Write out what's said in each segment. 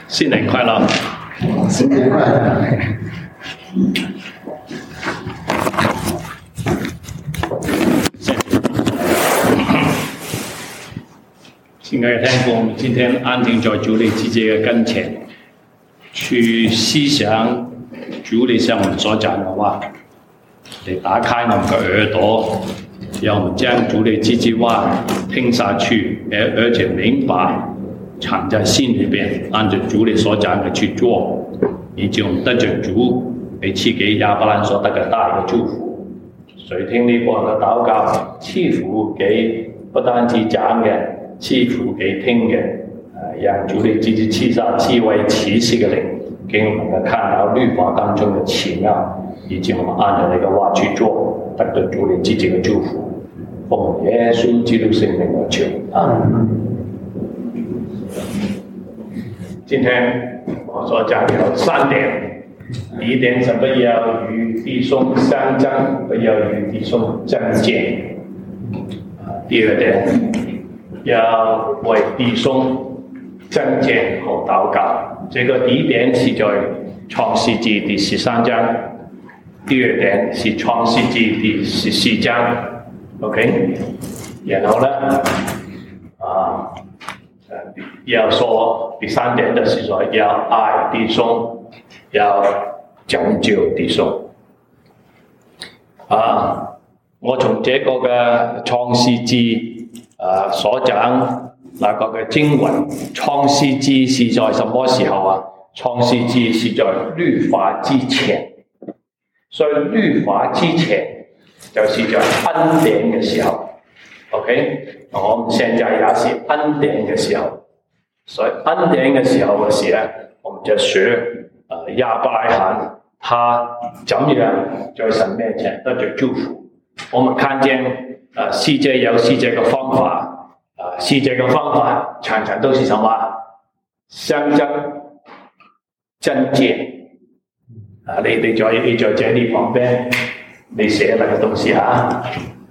新年快乐！ 新年快乐！ 亲爱的天父，我们今天安静在主你自己的跟前，去思想主你向我们所讲的话，你打开我们的耳朵，让我们将主你自己话听下去，而且明白，藏在心里边，按照主你所讲的去做，以及我们得着主你赐给亞伯蘭所得嘅大嘅祝福。垂聽呢個嘅禱告，賜福給不單止講嘅，賜福給聽嘅，讓主你自己賜下智慧啟示嘅靈，給我們看到律法當中嘅奇妙，以及我們按照你嘅話去做，得到主你自己嘅祝福。奉耶穌基督聖名而求，阿們。今天我所講有3點，第一點是不要與弟兄相爭，不要與弟兄爭競。第二點，要為弟兄爭競和禱告。這個第一點是在創世記第13章，第二點是創世記第14章。OK， 然後呢，要說第3點的是說要愛弟兄，要拯救弟兄。我從這個嘅創世記所講那個嘅經文，創世記是在什麼時候啊？創世記是在律法之前，所以律法之前就是在恩典嘅時候。OK， 我們現在也是恩典嘅時候。所以恩典嘅時候嘅事呢，我們就學亞伯拉罕他怎樣在神面前得着祝福。我們看見世界有世界嘅方法，世界嘅方法常常都是什麼？相爭、爭競。你在這裏旁邊，你寫那個東西啊，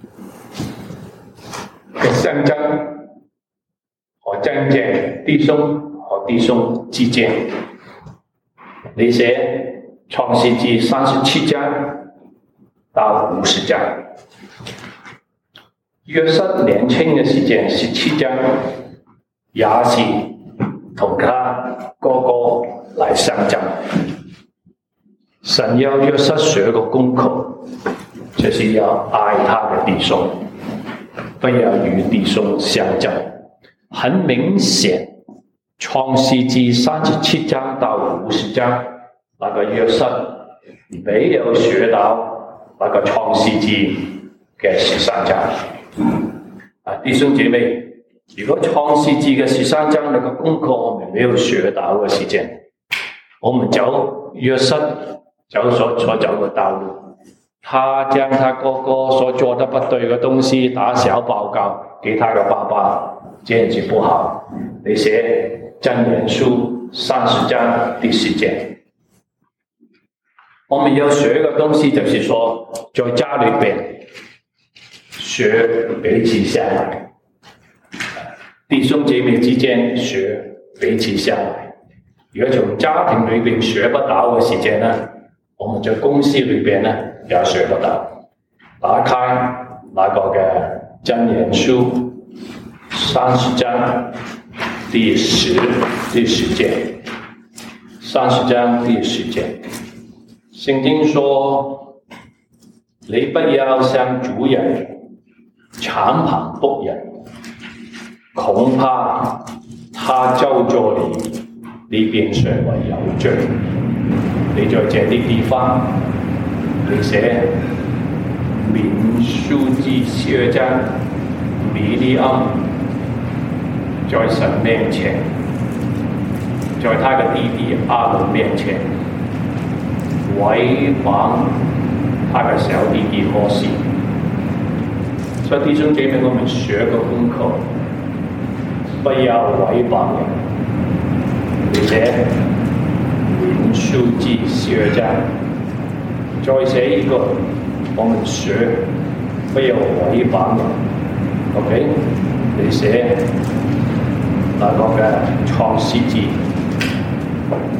相爭和爭競，弟兄和弟兄之間。你寫創世記37章到50章。約瑟年輕嘅時間17章，也是同他哥哥來相爭。神要約瑟學個功課，就是要愛他的弟兄，不要與弟兄相爭。很明顯，創世記37章到50章，那個約瑟沒有學到那個創世記嘅13章。弟兄姐妹，如果創世記嘅13章那個功課我們沒有學到嘅時間，我們走約瑟走所走嘅道路，他將他哥哥所做得不對嘅東西打小報告給他嘅爸爸，這樣子不好。你寫箴言書30章第10節，我們要學嘅東西就是說，在家裏邊學彼此相愛，弟兄姐妹之間學彼此相愛。如果從家庭裏邊學不到嘅時間呢，我們在公司裏邊呢也學不到。打開那個嘅箴言書30章第10節，30章第10節，聖經說：你不要向主人敞篷僕人，恐怕他咒詛你便成為有罪。你在這啲地方，你寫民數記12章，米利暗在神面前，在他的弟弟亞倫面前毀謗他的小弟弟何西。所以弟兄姐妹，我們學個功課，不要毀謗人。你寫民數記12章，再寫一個，我們學不要毀謗人。OK， 你寫那個嘅創世記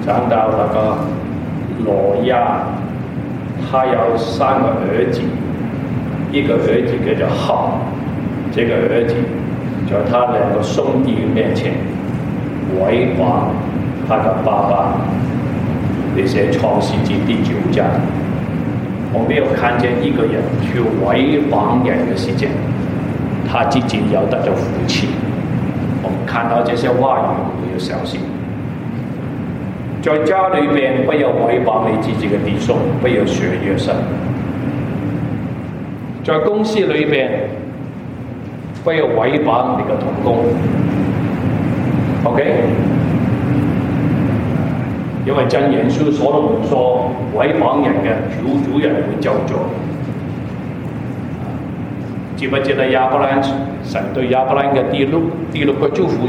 講到那個挪亞，他有3個兒子，一個兒子叫做含，這個兒子在他2個兄弟面前違反他的爸爸。你寫創世記第9章，我沒有看見一個人去違反人的事情，他自己有得咗福氣。我們看到這些話語，我們要小心。在家裏邊不要違反你自己的弟兄，不要學約瑟。在公司裏邊不要違反你的同工。OK？因為箴言書所羅門說，違反人嘅主人會咒詛。記不記得亞伯蘭神對亞伯蘭嘅第六個祝福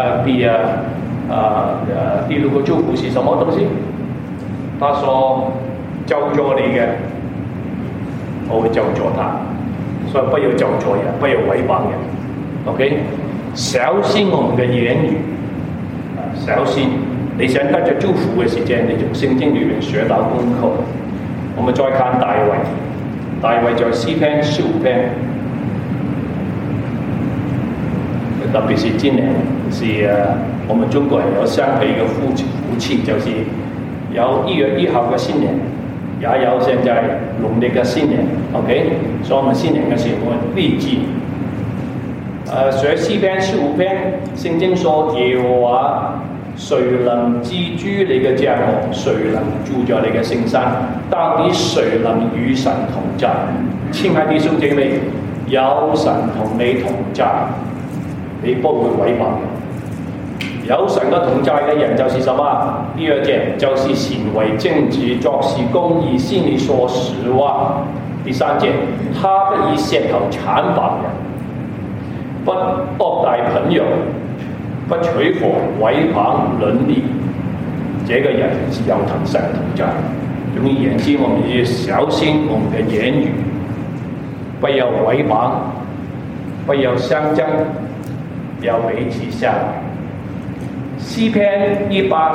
第6個祝福是什麼東西？他說咒詛你嘅，我會咒詛他，所以不要咒詛人，不要違反人。OK， 小心我們嘅言語，小心。你想得着祝福嘅時間，你從聖經裏面學到功課。我們再看大衛，大衛在詩篇15篇，特別是今年是我們中國人有相比嘅福氣，就是有1月1號嘅新年，也有現在農曆嘅新年。OK， 所以我們新年嘅時候立志。學詩篇15篇，聖經說耶和華，誰能寄居你嘅帳幕？誰能住在你嘅聖山？到底誰能與神同在？親愛弟兄姐妹，有神同你同在，你不會違反。有神嘅同在嘅人就是什麼？第2節就是行為正直，做事公義，心裡說實話。第3節，他不以舌頭讒謗人，不惡待朋友，不取火違反倫理，這個人是有同神同在。總而言之，我們要小心我們的言語，不要違反，不要相爭，要彼此相愛。詩篇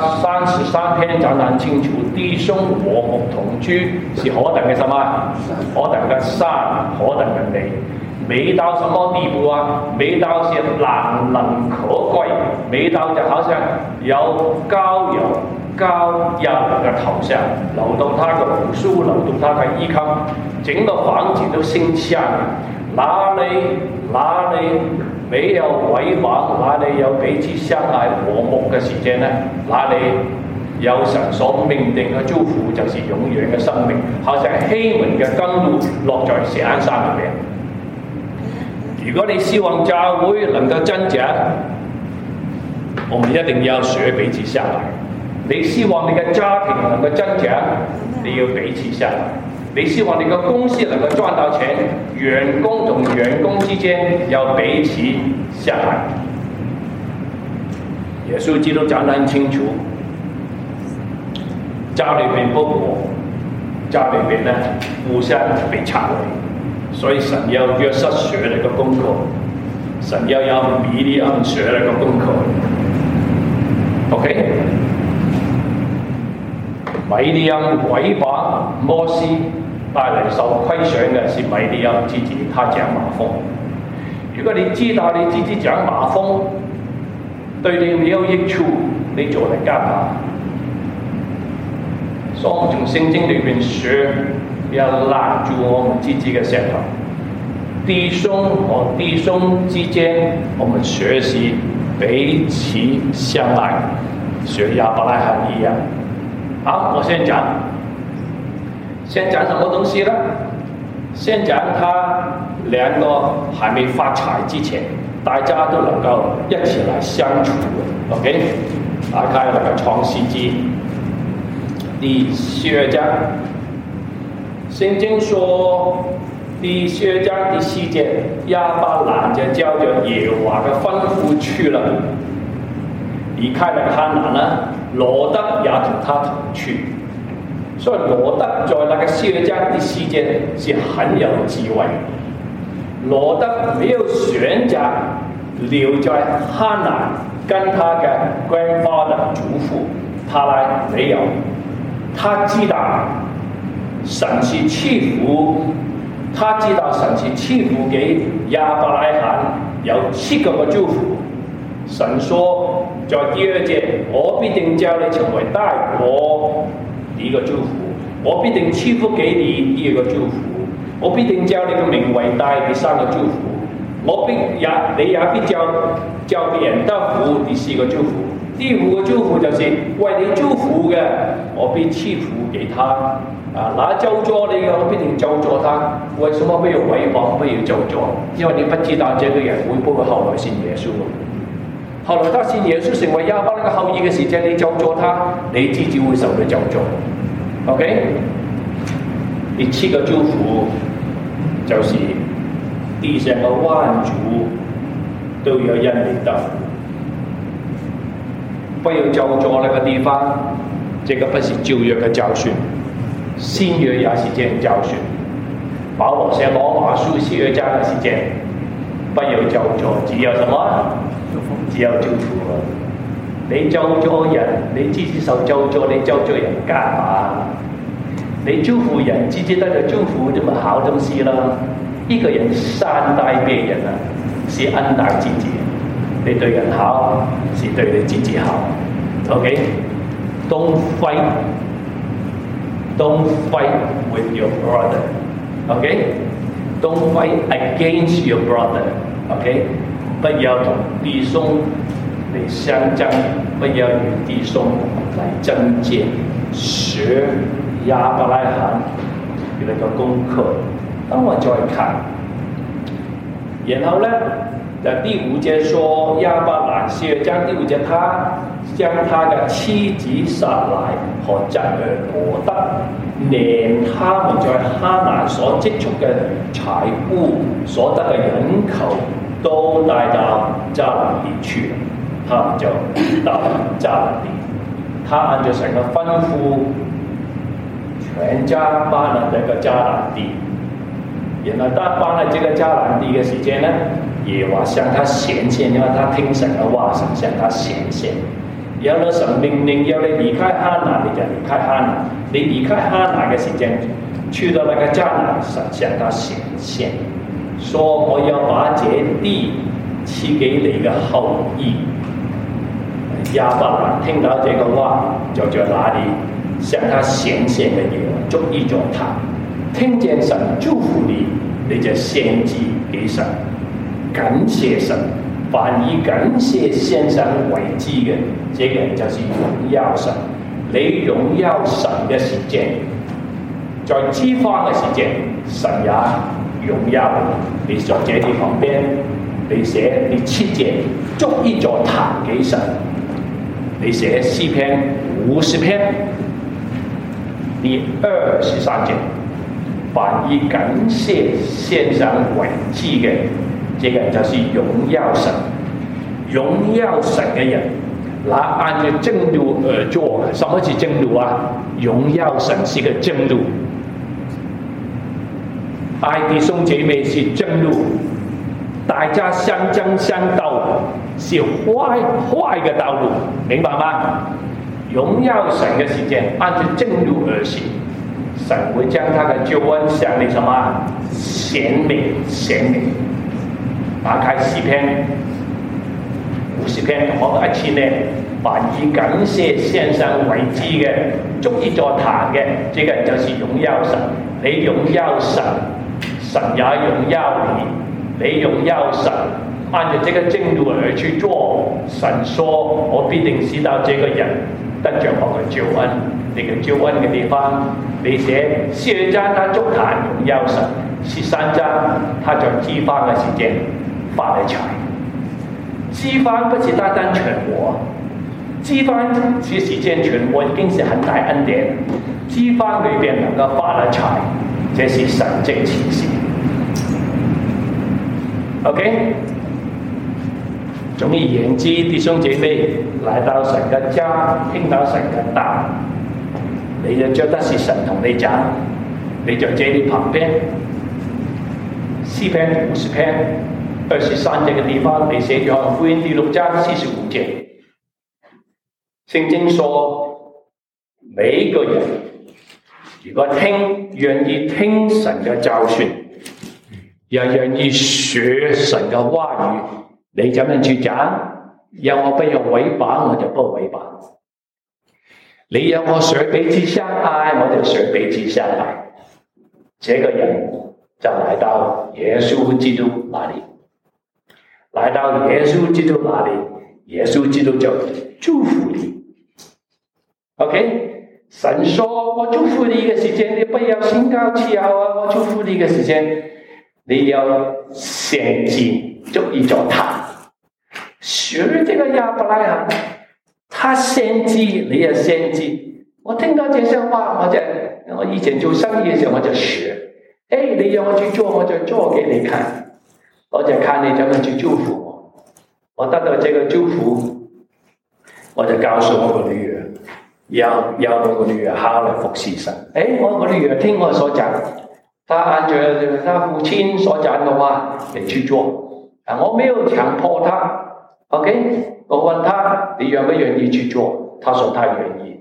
133篇講得很清楚，弟兄和睦同居是何等嘅什麼？何等嘅善，何等嘅美。美到什麼地步啊？美到是難能可貴，美到就好像有膏油嘅頭上流到他嘅鬍鬚，流到他嘅衣襟，整個房子都馨香。哪裡沒有違反，哪裡有彼此相愛和睦嘅時間呢？哪裡有神所命定嘅祝福，就是永遠嘅生命，好像希門嘅甘露落在錫安山裏面。如果你希望教會能夠增長，我們一定要學彼此相愛。你希望你嘅家庭能夠增長，你要彼此相愛。你希望你嘅公司能夠賺到錢，員工同員工之間要彼此相愛。耶穌基督講得很清楚，家裏面不和，家裏面呢互相被拆毀，所以神要約瑟學呢個功課，神要米利暗學呢個功課。OK， 米利暗違反摩西，帶嚟受虧損嘅是米利暗自己，他長麻風。如果你知道你自己長麻風對你沒有益處，你做嚟幹嘛？所以我們從聖經裏面學，要攔住我們自己嘅舌頭。弟兄和弟兄之間，我們學習彼此相愛，學亞伯拉罕一樣。好，我先講什麼東西呢？先講他兩個還沒發財之前，大家都能夠一起來相處。OK， 打開那個創世記第12章，聖經說第12章第4節，亞伯蘭就照着耶和華嘅吩咐去了，離開了迦南呢，羅得也同他同去。所以羅得在那個12章第4節是很有智慧。羅得沒有選擇留在迦南跟他嘅 grandfather 祖父， 他呢没有，他知道神是赐福，他知道神是赐福給亞伯拉罕有7個祝福。神說在第2節，我必定叫你成為大國，第一個祝福；我必定賜福給你，第2個祝福；我必定叫你嘅名為大，第3個祝福；你也必叫別人得福，第4個祝福。第5個祝福就是為你祝福嘅，我必賜福給他。那咒詛你嘅，我必定咒詛他。為什麼不要毀謗，不要咒詛？因為你不知道這個人會不會後來信耶穌。後來他信耶穌成為亞伯拉罕嘅後裔嘅時候，你咒詛他，你自己會受到咒詛。OK？第7個祝福就是地上嘅萬族都有因你得福。不要咒詛那個地方，這個不是舊約嘅教訓，新約也是這樣教訓。保羅寫羅馬書14章嘅時間，不要咒詛，只有什麼？只有祝福。你咒詛人，你自己受咒詛，你咒詛人幹嘛？你祝福人，自己得到祝福，這麼好東西啦。一個人善待別人啊，是恩待自己。你對人好，是對你自己好。OK？ Don't fight with your brother. OK? Don't fight against your brother. OK? 不要同弟兄嚟相爭，不要與弟兄嚟爭戰。學亞伯拉罕嘅那個功課，等我再看。然後呢，在第5節說亞伯蘭12章第5節，他將他的妻子撒萊和侄兒羅得，連他們在哈蘭所積蓄嘅財物所得嘅人口，都帶到迦南地去了。他們就到迦南地，他按照神嘅吩咐，全家搬了這個迦南地。然後他搬了這個迦南地嘅時間呢，耶和華向他顯現，因為他聽神嘅話，神向他顯現。然後呢，神命令要你離開哈蘭，你就離開哈蘭。你離開哈蘭嘅時間，去到那個迦南，神向他顯現，說我要把這地賜給你嘅後裔。亞伯蘭聽到這個話，就在那裡向他顯現嘅耶和華祝意咗他。聽見神祝福你，你就獻祭給神，感謝神。凡以感謝獻上為祭嘅，這個人就是榮耀神。你榮耀神嘅時間，在饑荒嘅時間，神也榮耀你。你在這啲旁邊，你寫第7節，祝意咗壇給神。你寫詩篇50篇第23節，凡以感謝獻上為祭嘅，這個人就是榮耀神。榮耀神嘅人，那按照正路而做。什麼是正路啊？榮耀神是個正路，愛弟兄姐妹是正路，大家相爭相鬥是壞嘅道路，明白嗎？榮耀神嘅時間，按照正路而行，神會將他的救恩向你什麼顯明。打開詩篇50篇，同我一次呢，凡以感謝獻上為祭嘅，祝意咗壇嘅，這個人就是榮耀神。你榮耀神，神也榮耀你。你榮耀神，按照這個正路而去做，神說我必定使到這個人得着我嘅救恩。這個救恩嘅地方，你寫12章他築壇榮耀神，13章他在饑荒嘅時間發了財。饑荒不是單單全國，饑荒這時間全國已經是很大恩典。饑荒裏邊能夠發了財，這是神蹟奇事。OK， 總而言之，弟兄姐妹來到神嘅家，聽到神嘅道，你就覺得是神同你講，你就這裡旁邊詩篇50篇23節嘅地方，你寫約翰福音第6章45節，聖經說每一個人如果願意聽神嘅教訓，又願意學神嘅話語，你怎樣去講？要我不要違反，我就不違反。你要我學彼此相愛，我就學彼此相愛。這個人就來到耶穌基督那裡，來到耶穌基督那裡，耶穌基督就祝福你。OK， 神說我祝福你嘅時間，你不要心高氣傲啊！我祝福你嘅時間，你要獻祭，就依照他。學這個亞伯拉罕，他獻祭，你也獻祭。我聽到這些話，我以前做生意嘅時候我就學。你讓我去做，我就做給你看，我就看你怎麼去祝福我。我得到這個祝福，我就告訴我個女兒，要我個女兒好來服侍神。我個女兒聽我所講，她按照她父親所講的話嚟去做。我沒有強迫她。OK， 我問她你願不願意去做？她說她願意。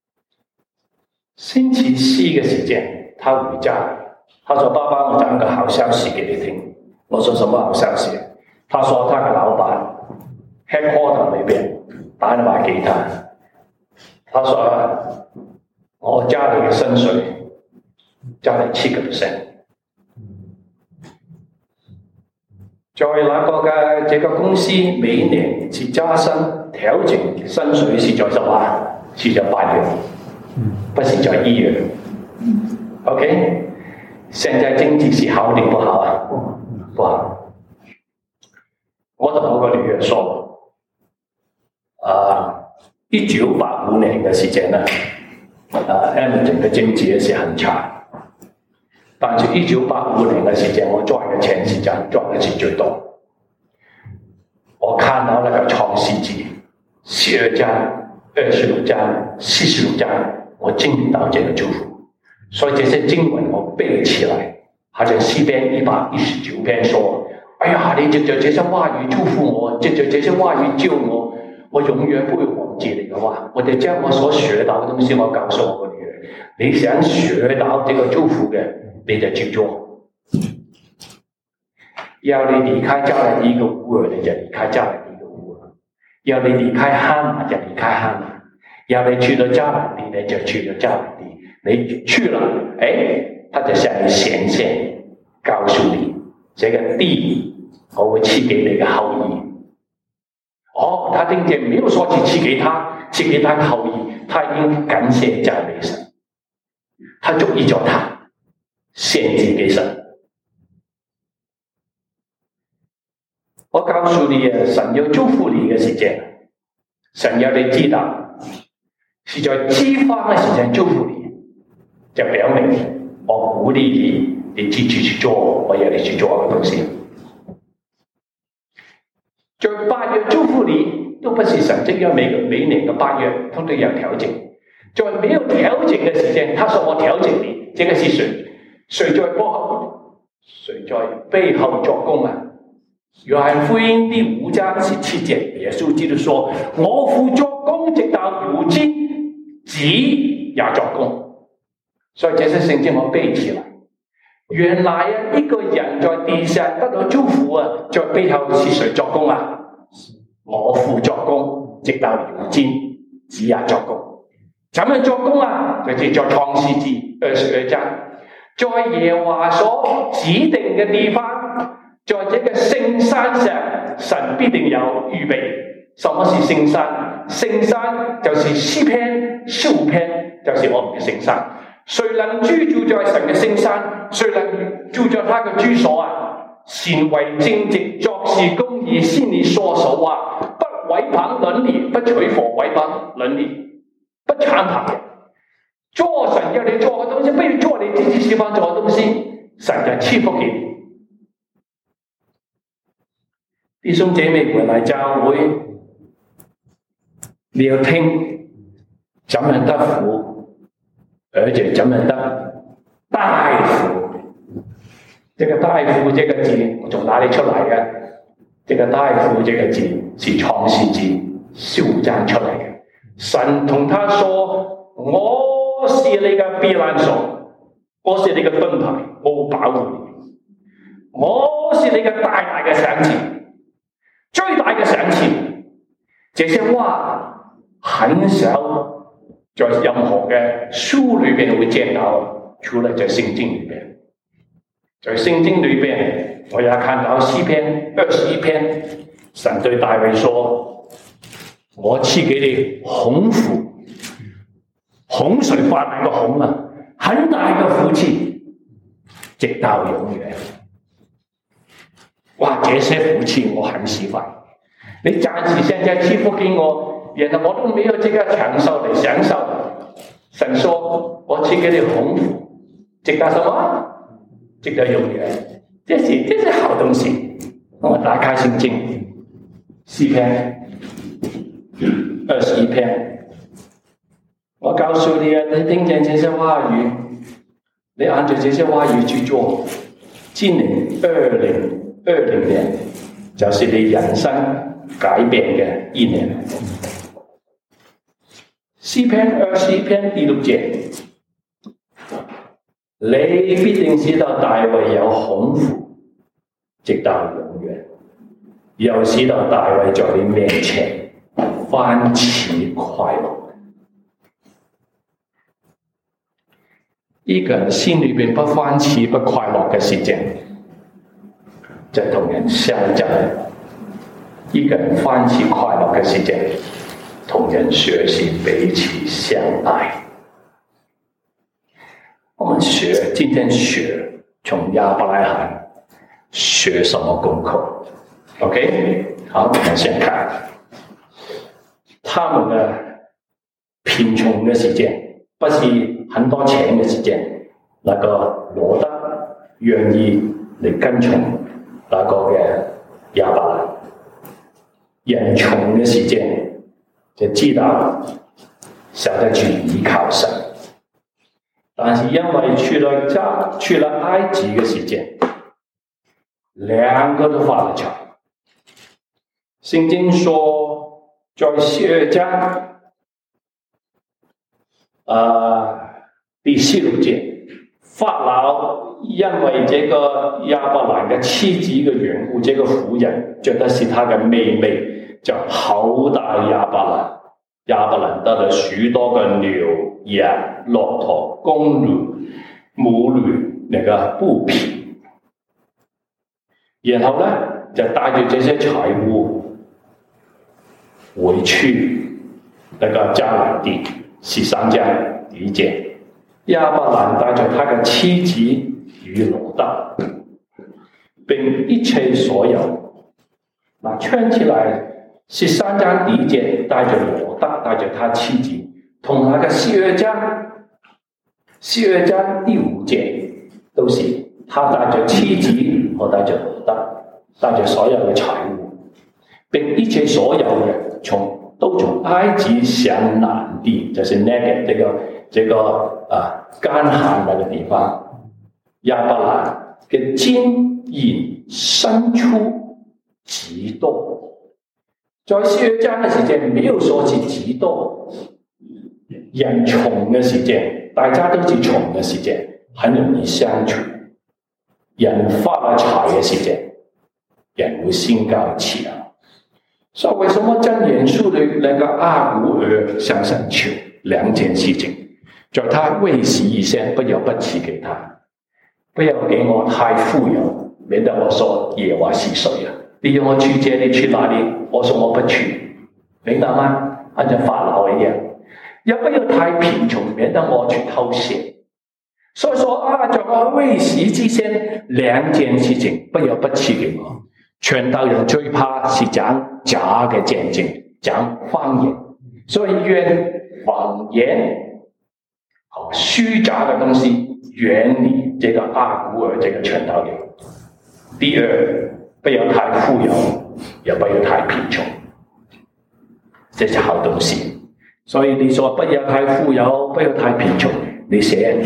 星期四嘅時間，她回家。他說：爸爸，我講個好消息給你聽。我說：什麼好消息？他說：他的老闆 headquarter 那邊打電話給他。他說：我加你嘅薪水，加你7%。在那個嘅這個公司每年是加薪調整薪水是在什麼？是在8月，不是在1月。OK。現在經濟是好定不好啊？不好。我同我個女兒說，1985年嘅時間呢，Edmonton 嘅經濟是很差，但是1985年嘅時間，我賺嘅錢是賺嘅是最多。我看到那個創世紀12章、26章、46章，我經歷到這個祝福。所以這些經文我背起來，好像詩篇119篇說：哎呀，你藉着這些話語祝福我，藉着這些話語救我，我永遠不會忘記你嘅話。我哋將我所學到嘅東西，我告訴我個女兒，你想學到這個祝福嘅，你就去做。要你離開迦南地嘅烏爾，你就離開迦南地嘅烏爾；要你離開哈拿，就離開哈拿；要你去到迦南地，你就去到迦南地。你去了，他就向你顯現，告訴你這個地我會賜給你的後裔。他聽見沒有說去賜給他的後裔，他已經感謝讚美神，他就依照他獻祭給神。我告訴你啊，神要祝福你嘅時間，神要你知道，是在饑荒嘅時間祝福你。就表明我鼓勵你自己去做我要你去做嘅東西。在8月祝福你，都不是神蹟，因為每年嘅8月都有調整。在沒有調整嘅時間，他說我調整你，這個是誰在背後作工啊？約翰福音第5章17節，耶穌基督說：我父作工，直到如今，子也作工。所以這些聖經我背起來，原來一個人在地上得到祝福在背後是誰作工啊？我父作工，直到如今，子也作工。怎樣作工啊？就是在創世記22章，在耶和華所指定嘅地方，在這個聖山上，神必定有預備。什麼是聖山？聖山就是詩篇15篇，就是我們嘅聖山。誰能居住在神嘅聖山？誰能住在他嘅居所啊？善為正直，作事公義，心裏說實話，不毀謗鄰里，不取火毀謗鄰里，不讒謗人。做神要你做嘅東西，不如做你自己喜歡做嘅東西，神就賜福給你。弟兄姐妹回來教會，你要聽怎樣得福。而且怎麼得大福？這個大福這個字從哪裡出來的？這個大福這個字是創世記15章出來的。神同他說： 我是你嘅避難所，我是你嘅盾牌，我保護你。我是你嘅大嘅賞賜，最大嘅賞賜。這些話很少在任何嘅書裏邊會見到，除了在聖經裏邊。在聖經裏邊，我也看到詩篇21篇，神對大衛說：我賜給你鴻福，洪水泛濫嘅洪啊，很大嘅福氣，直到永遠。哇！這些福氣我很喜歡。你暫時現在賜福給我，然後我都沒有這個長壽的享受。神說：我賜給你鴻福，直到什麼？直到永遠。這是好東西。我打開聖經，詩篇21篇。我告訴你啊，你聽見這些話語，你按照這些話語去做，今年2020年就是你人生改變嘅一年。詩篇21篇第6節，你必定使到大衛有鴻福，直到永遠，又使到大衛在你面前歡喜快樂。一個人心裏邊不歡喜不快樂嘅時間，就同人相爭；一個人歡喜快樂嘅時間，同人學習彼此相愛。我們今天學從亞伯拉罕學什麼功課 ？OK， 好，我們先看他們的貧窮的時間，不是很多錢的時間。那個羅德願意嚟跟從那個嘅亞伯蘭，人窮嘅時間就知道曉得去依靠神。但是因為去了埃及嘅時間，兩個都發了財。聖經說，在薛家第16節，法老因為這個亞伯蘭嘅妻子嘅緣故，這個婦人覺得是他嘅妹妹，就厚待亞伯蘭。亞伯蘭得了許多嘅牛羊、駱駝、公驢、母驢那個布匹，然後呢，就帶住這些財物回去那個迦南地13章1節。亞伯蘭帶着他嘅妻子與羅德，並一切所有。串起來13章1節，帶着羅德，帶着他妻子，同那個12章第5節，都是他帶着妻子和帶着羅德，帶着所有嘅財物，並一切所有嘅都從埃及向南地，就是那個這個乾旱那個地方，亞伯蘭嘅金銀牲畜極多，在12章嘅時間沒有說是極多，人窮嘅時間，大家都是窮嘅時間，很容易相處。人發了財嘅時間，人會心高氣昂。所以為什麼箴言書裏那個亞古珥向神求兩件事情，在他未死以前，不要不賜給他，不要給我太富有，免得我說耶和華是誰啊？你要我去這裏去那裏，我說我不去，明白嗎？按照法老一樣，也不要太貧窮，免得我去偷竊。所以說在我未死之前，兩件事情不要不賜給我。傳道人最怕是講假嘅見證，講謊言，所以願謊言和虛假嘅東西遠離這個亞古珥這個傳道人。第二，不要太富有，也不要太貧窮，這是好東西。所以你說不要太富有，不要太貧窮，你寫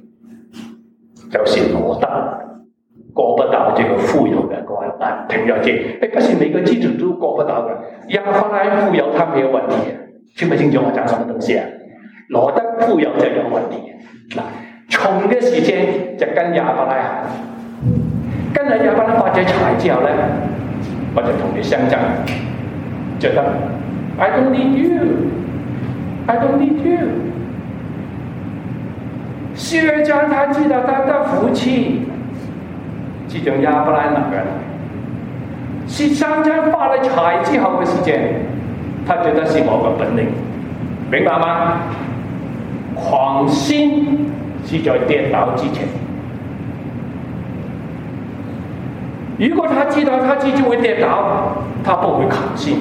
就是羅德過不到這個富有的關。聽了解，不是每個基督徒都過不到的。亞伯拉罕富有他沒有問題，聽不清楚我講什麼東西啊？ 羅德富有就有問題。嗱，窮嘅時間就跟亞伯拉罕，跟住亞伯拉罕發咗財之後咧，我就同你相爭，覺得 I don't need you，I don't need you。薛家他知道他的福氣，這種亞伯拉罕嘅，是相爭發了財之後嘅時間，他覺得是我嘅本領，明白嗎？狂心是在跌倒之前。如果他知道他自己會跌倒，他不會狂心。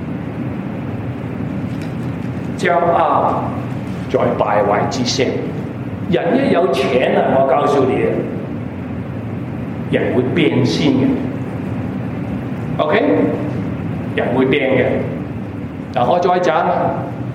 驕傲在敗壞之先。人一有錢啊，我告訴你，人會變先嘅。OK， 人會變嘅。嗱，我再講啦。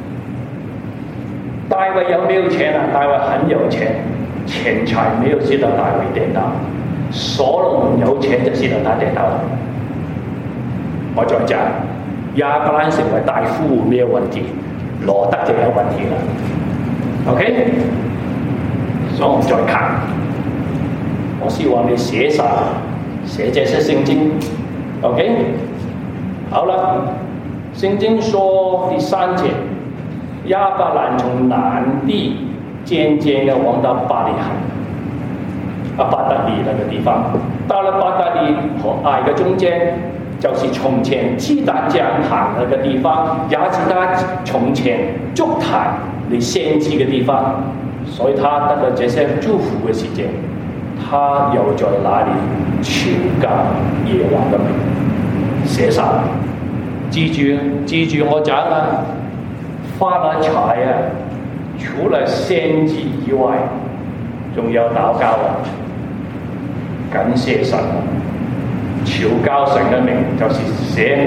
大衛有沒有錢啊？大衛很有錢，錢財沒有使到大衛跌倒。所羅門有錢就使到他跌倒。我再講，亞伯蘭成為大富沒有問題，羅德就有問題啦。OK， 所以我們再看，我希望你寫這些聖經。OK， 好了，聖經說第3節。亞伯蘭從南地漸漸地往到伯利恆，伯特利那個地方，到了伯特利和愛嘅中間，就是從前基達講壇那個地方，也是他從前築壇嚟獻祭嘅地方，所以他得了這些祝福嘅時間，他又在那裡求告耶和華嘅名，寫晒，記住我講啦。發了財啊，除了獻祭以外，仲有禱告啊，感謝神啊，求告神嘅名，就是寫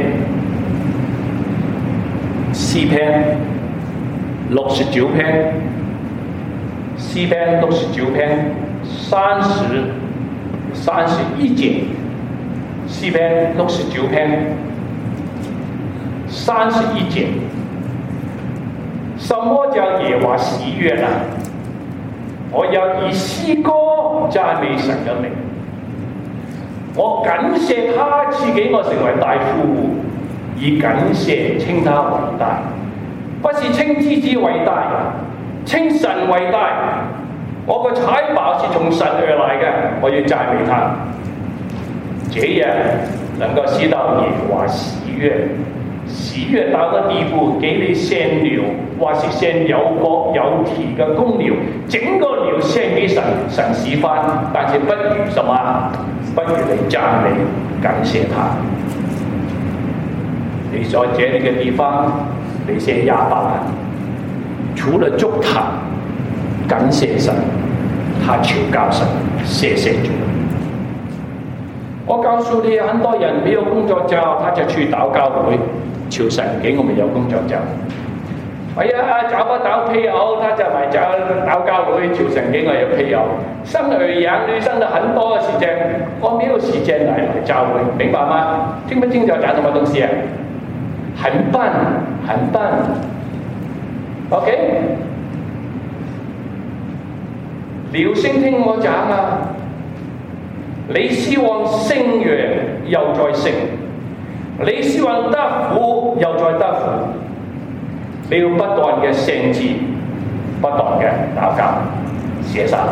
詩篇69篇，詩篇69篇31節，詩篇69篇31節。什麼叫耶和華喜悅呢？我要以詩歌讚美神嘅名，我感謝他賜給我成為大富戶，以感謝稱他為大，不是稱自己為大，稱神為大。我個財寶是從神而來嘅，我要讚美他，這樣能夠使到耶和華喜悅。喜悅到個地步，給你獻牛，或是獻有角有蹄嘅公牛，整個牛獻給神，神喜歡，但是不如什麼？不如你讚美感謝他。你在這裡嘅地方，你寫亞伯蘭，除了築壇感謝神，他求告神，謝謝主。我告訴你，很多人沒有工作做，他就去禱告會。求神給我們有工作做。哎呀，找不到配偶，他就嚟找禱告會，求神給我有配偶。生兒養女生了很多時間，我沒有時間來教會，明白嗎？聽不清楚講什麼東西啊？很笨，很笨。OK， 留心聽我講啊！你希望升遠又再升。你希望得福又再得福，你要不斷嘅獻祭，不斷嘅禱告，寫晒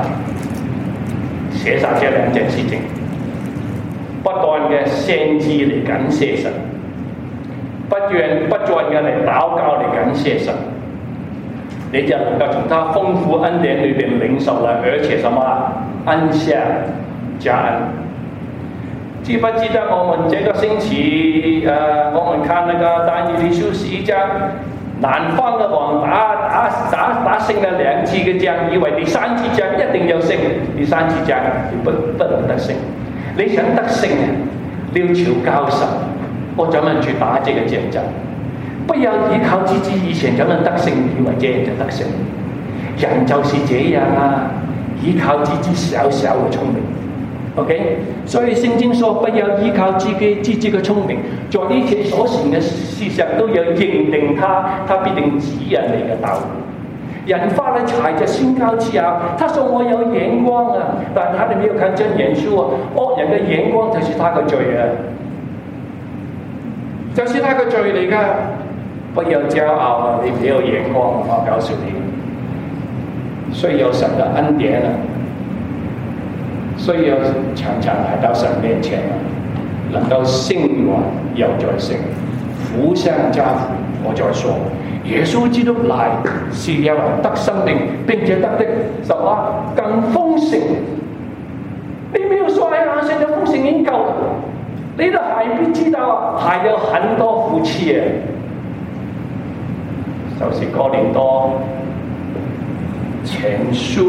這兩件事情，不斷嘅獻祭嚟感謝神，不斷嘅嚟禱告嚟感謝神，你就能夠從他豐富恩典裏邊領受了，而且什麼恩下加恩。記不記得我們這個星期，我們看那個但以理書11章，南方的王打勝了2次嘅仗，以為第3次仗一定有勝，第3次仗不能得勝。你想得勝啊，你要求告神，我怎麼去打這個戰爭？不要依靠自己以前怎麼得勝，以為這樣就得勝。人就是這樣啊，依靠自己小小嘅聰明。OK， 所以聖經說不要依靠自己嘅聰明，做一切所行嘅事上都要認定他必定指引你嘅道路。 人发了财就心高气傲，他说我有眼光啊，但他哋没有看见耶稣啊，惡人嘅眼光就是他嘅罪啊，就是他嘅罪嚟噶。不要驕傲啊！你沒有眼光，我告訴你，需要神嘅恩典啊，需要常常來到神面前啊，能夠興旺又再盛，福相加福。我再說，耶穌基督來是要得生命，並且得的什麼更豐盛。你沒有說哎呀，現在豐盛已經夠了，你的還不知道，還有很多福氣啊！就是哥林多前書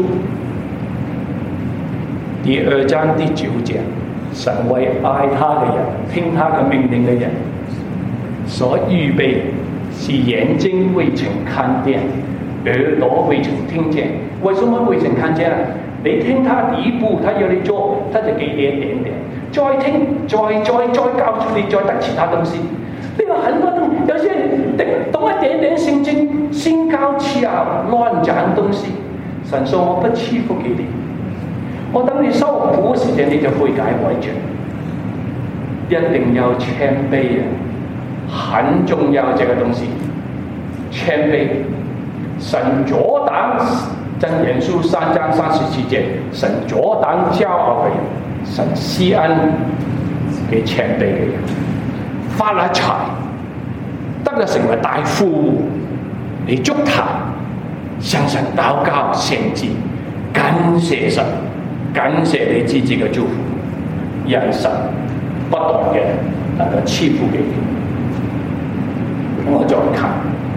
第2章第9節，神為愛他的人、聽他的命令的人所預備，是眼睛未曾看見，耳朵未曾聽見。為什麼未曾看見啊？你聽他第一步，他要你做，他就給你一點點，再聽，再告訴你，再得其他東西。呢個很多東西，有些人懂一點點聖經，心高氣傲，亂講東西。神說我不賜福給你，我等你受苦嘅時間，你就悔改改正。一定要謙卑啊，很重要這個東西。謙卑，神阻擋真言書3章37節，神阻擋驕傲嘅人，神施恩給謙卑嘅人。發了財，得了成為大富戶，你祝他向神禱告獻祭，感謝神，感謝你自己嘅祝福，讓神不斷嘅能夠賜福給你。我再看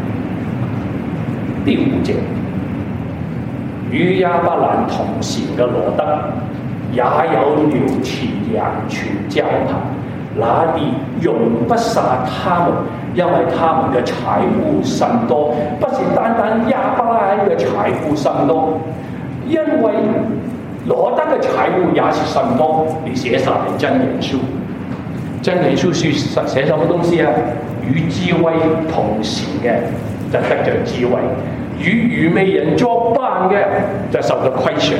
第5節，與亞伯蘭同行嘅羅德，也有牛蹄羊群交談。那地容不下他們，因為他們嘅財富甚多，不是單單亞伯拉罕嘅財富甚多，因為羅德嘅財富也是甚多。你寫晒真言書，真言書寫什麼東西啊？與智慧同行嘅就得着智慧，與愚昧人作伴嘅就受到虧損。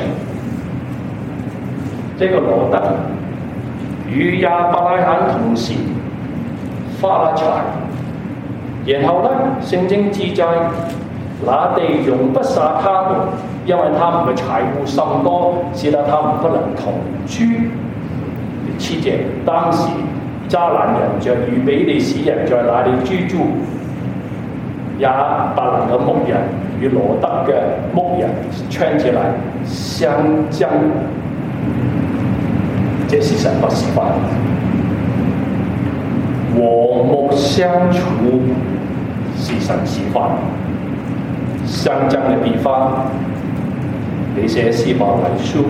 這個羅德與亞伯拉罕同時發了財，然後呢，聖經記載，那地容不下他們，因為他們嘅財富甚多，使得他們不能同居。7節，當時迦南人像與比利時人在那裡居住，亞伯蘭嘅牧人與羅德嘅牧人串起來相爭。這是神不示範，和睦相處是神示範。相爭嘅地方，你寫希伯來書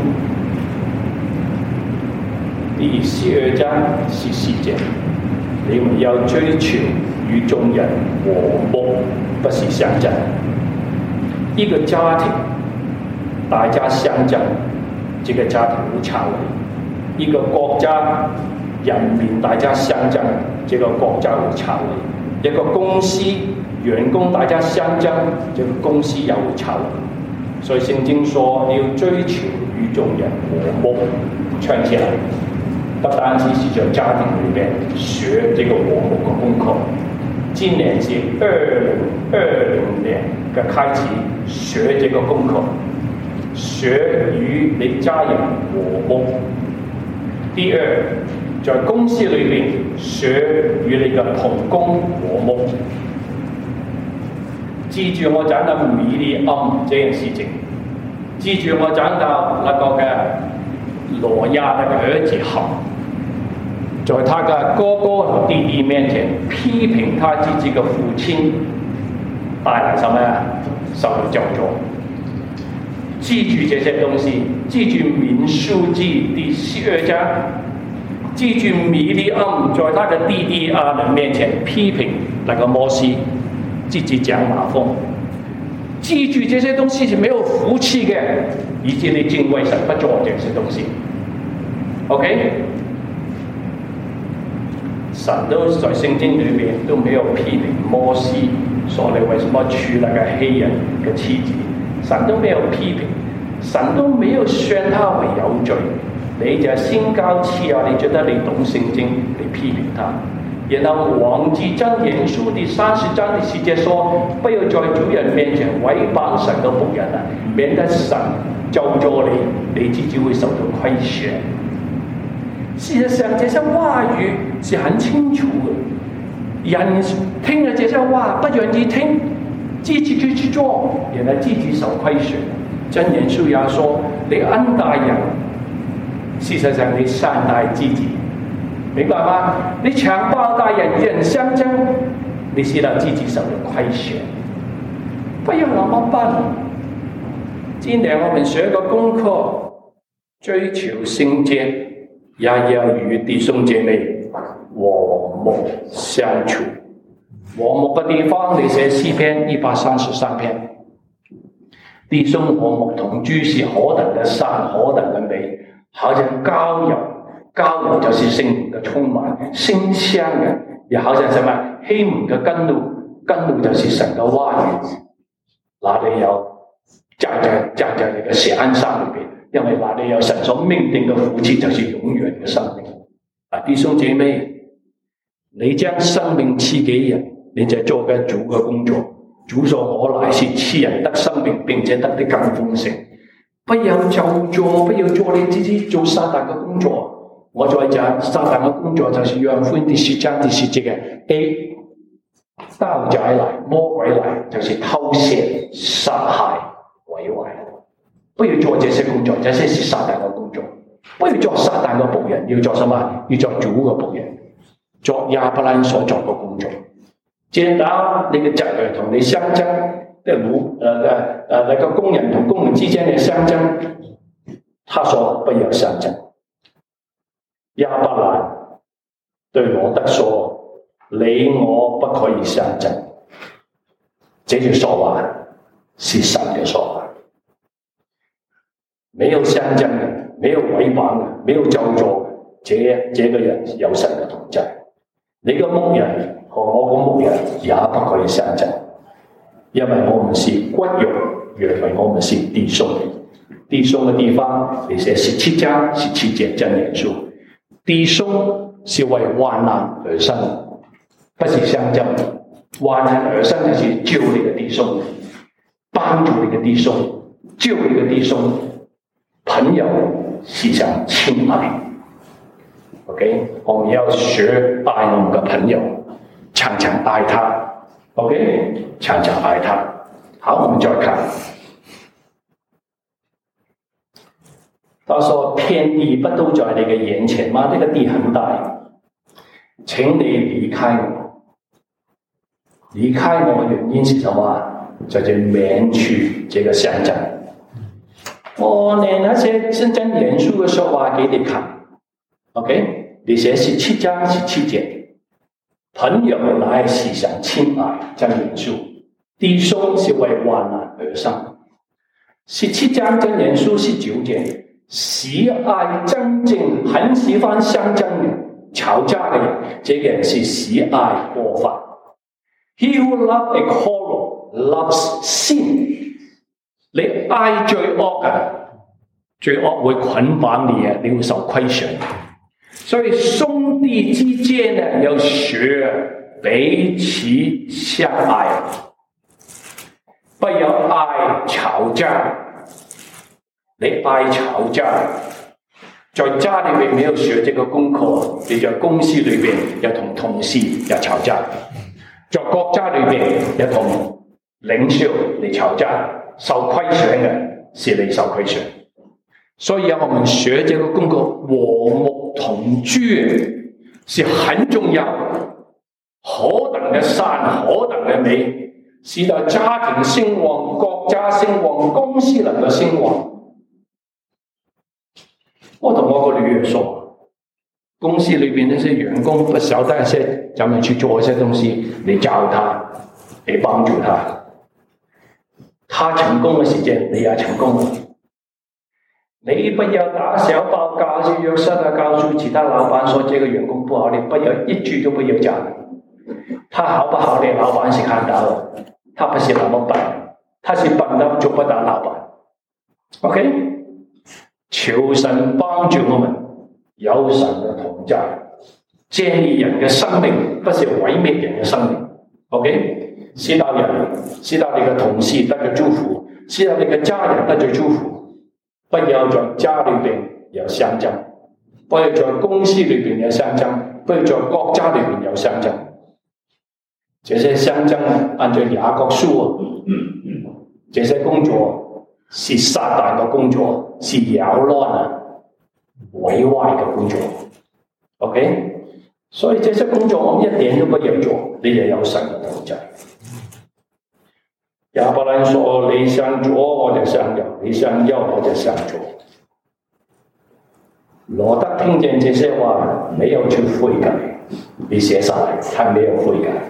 第12章14節，你們要追求與眾人和睦，不是相爭。一個家庭大家相爭，這個家庭會拆毀。一個國家人民大家相爭，這個國家會拆毀；一個公司員工大家相爭，這個公司也會拆毀。所以聖經說要追求與眾人和睦，唱起來，不單止是在家庭裏面學這個和睦嘅功課。今年是2020年嘅開始學這個功課，學與你家人和睦。第二，在公司裏面學與你嘅同工和睦。記住我講到米利暗這件事情，記住我講到那個嘅羅亞那個兒子含，在他嘅哥哥和弟弟面前批評他自己嘅父親，帶來什麼呀？受到咒詛。記住這些東西，記住民數記第12章，記住米利暗在他的弟弟亞倫面前批評那個摩西，自己講馬蜂。記住這些東西是沒有福氣嘅，以致你敬畏神不做這些東西。OK， 神都在聖經裏面都沒有批評摩西，說你為什麼娶那個黑人嘅妻子。 神都沒有批評，神都沒有宣他為有罪，你就心高氣傲，你覺得你懂聖經，你批評他，然後忘記箴言書第30章第10節說，不要在主人面前毀謗神的僕人啊，免得神咒詛你，你自己會受到虧損。事實上，這些話語是很清楚的，人聽了這些話不願意聽，自己去做，然後自己受虧損。箴言書也說，你恩待人，事實上你善待自己，明白嗎？你強暴待人，與人相爭，你知道自己受到虧損。不要那麼笨。今年我們學個功課，追求聖潔，也要與弟兄姐妹和睦相處。和睦的地方，你寫詩篇133篇，弟兄和睦同居是何等的善，何等的美，好像膏油，膏油就是聖靈的充滿，馨香的，也好像什麼希門的甘露，甘露就是神的話語，那裏有站在那個錫安山裏邊，因為那裏有神所命定的福氣，就是永遠的生命。弟兄姐妹，你將生命賜給人，你就做緊主嘅工作。主說我來是賜人得生命，並且得的更豐盛。不要就做，不要做你自己做撒旦嘅工作。我再講撒旦嘅工作就是約翰福音第10章第10節嘅 A， 盜賊來，魔鬼來，就是偷竊、殺害、毀壞。不要做這些工作，這些是撒旦嘅工作。不要做撒旦嘅僕人，要做什麼？要做主嘅僕人，做亞伯蘭所做嘅工作。見到你嘅侄兒同你相爭，那個工人同工人之間嘅相爭，他說不要相爭。亞伯蘭對羅得說：你我不可以相爭。這句說話是神嘅說話，沒有相爭嘅，沒有毀謗嘅，沒有咒詛，這個人有神嘅同在。你個牧人和我個牧人也不可以相爭，因為我們是骨肉，原來我們是弟兄。弟兄的地方，你寫17章17節箴言書，弟兄是為患難而生，不是相爭。患難而生就是救你的弟兄，幫助你的弟兄，救你的弟兄。朋友是想親愛。OK， 我們要學愛我們的朋友，常常愛他。OK， 常常愛他。好，我們再看。他說：遍地不都在你嘅眼前嗎？呢個地很大，請你離開我。離開我嘅原因是什麼？就是免去這個相爭。我念那些真言書嘅說話給你看。OK， 你寫17章17節，朋友乃是想親愛，箴言書，弟兄是為患難而生。17章箴言書19節，喜愛爭競，很喜歡相爭的、吵架的人，這個人是喜愛過犯。He who loves a quarrel loves sin。你愛罪惡嘅，罪惡會捆綁你啊，你會受虧損。所以兄弟之間呢，要學彼此相愛，不要愛吵架。你愛吵架，在家裏面沒有學這個功課，你在公司裏面要同同事要吵架，在國家裏面要同領袖嚟吵架，受虧損嘅是你受虧損。所以我們學這個功課，和睦同居是很重要，何等的善，何等的美，使到家庭興旺，國家興旺，公司能夠興旺。我同我個女兒說，公司裏面那些員工不曉得一些，咱們去做一些東西，你教他，你幫助他，他成功的時間，你也成功了。你不要打小報告，去約瑟啊，告訴其他老闆說這個員工不好，你不要一句都不要講。他好不好，你老闆是看到的，他不是那麼笨， 他是笨的做不到老闆。OK， 求神幫助我們有神嘅同在，建立人嘅生命，不是毀滅人嘅生命。OK， 使到你嘅同事得咗祝福，使到你嘅家人得咗祝福。不要在家裏邊有相爭，不要在公司裏邊有相爭，不要在國家裏邊有相爭。這些相爭按照雅各書這些工作是撒旦嘅工作，是擾亂毀壞嘅工作。OK， 所以這些工作我們一點都不要做，你就有神嘅同在。亞伯蘭說：你想做我就想要，你想要我就想做。羅德聽見這些話，沒有去悔改，你寫下來，他沒有悔改。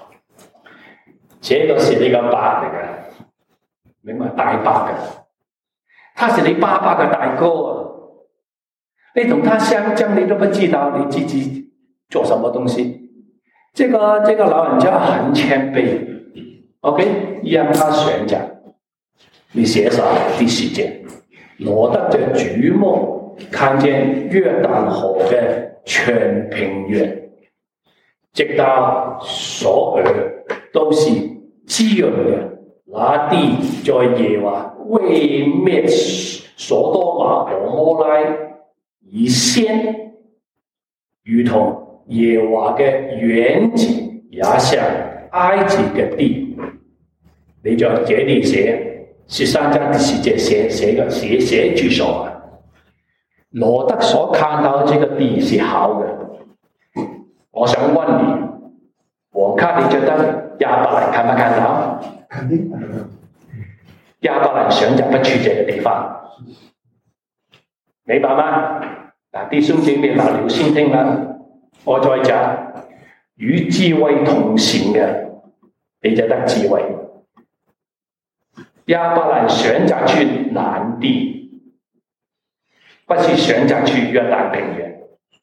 這個是你個爸嚟嘅，明白？大爸嘅，他是你爸爸嘅大哥啊！你同他相爭，你都不知道你自己做什麼東西。這個老人家很謙卑 ，OK， 讓他選擇。你寫上第10節，羅德就舉目看見約旦河嘅全平原，直到所有都是滋潤嘅，那地在耶和華未滅所多瑪和摩拉以先，如同耶和華嘅園子也像埃及嘅地。你在這裏寫13章第10節寫住說啊，羅德所看到這個地是好嘅。我想問你，黃卡你覺得亞伯蘭看不看到？ 肯定看到。 亞伯蘭選擇不去這個地方，明白嗎？嗱，弟兄姐妹留心聽啦，我再講，與智慧同行嘅，你就得智慧。亞伯蘭選擇去南地，不是選擇去約旦平原。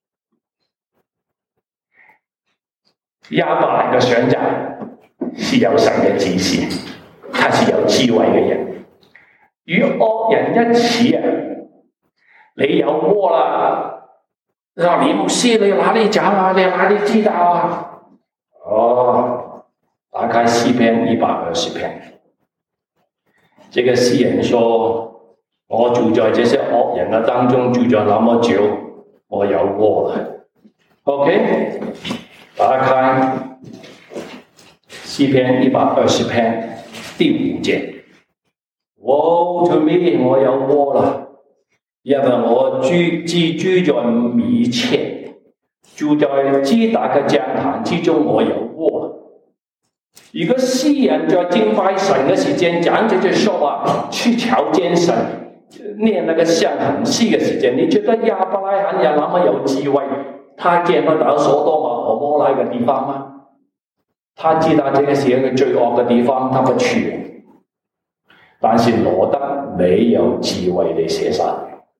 亞伯蘭嘅選擇是有神嘅指示，他是有智慧嘅人。與惡人一起啊，你有禍啦！你話李牧師，你哪裡找啊？你哪裡知道啊？哦，打開詩篇120篇。這個詩人說：我住在這些惡人嘅當中，住咗那麼久，我有禍啦。OK， 打開詩篇120篇第5節。Woe to me， 我有禍啦，因為我居住在米切，住在基達嘅帳壇之中，我有禍啦。如果詩人在敬拜神嘅時間講這句說話，去朝見神，念那個向恆詩嘅時間，你覺得亞伯拉罕有那麼有智慧？他見不到所多瑪和摩拉嘅地方嗎？他知道這個是一個罪惡嘅地方，他不去。但是羅德沒有智慧地寫晒，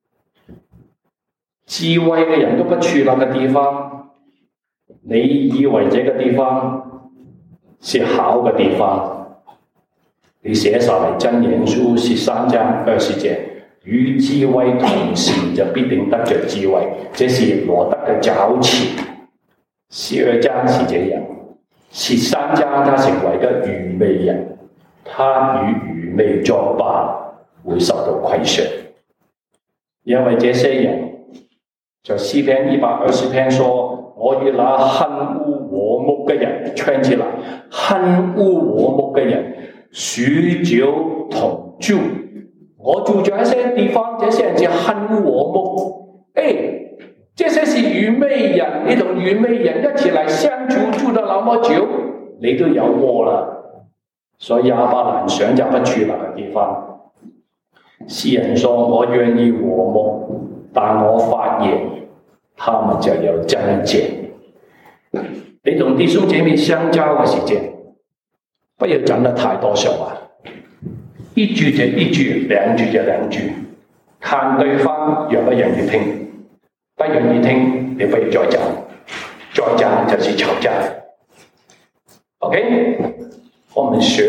智慧嘅人都不去那個地方，你以為這個地方是好嘅地方？你寫下嚟箴言書13章20節，與智慧同行就必定得着智慧，這是羅德嘅早期。12章是這樣，13章他成為一個愚昧人。他與愚昧作伴，會受到虧損，因為這些人在詩篇120篇說：我與那恨惡和睦嘅人串起來，恨惡和睦嘅人許久同住。我住在一些地方，這些人就恨惡和睦。這些是愚昧人，你同愚昧人一起來相處，住得那麼久，你都有禍啦。所以亞伯蘭選擇不去那個地方。詩人說：我願意和睦，但我發現他們就有爭戰。你同弟兄姐妹相交嘅時間，不要講得太多說話，一句就一句，兩句就兩句，看對方願不願意聽，不願意聽，你不要再講，再講就是吵架。OK？我們學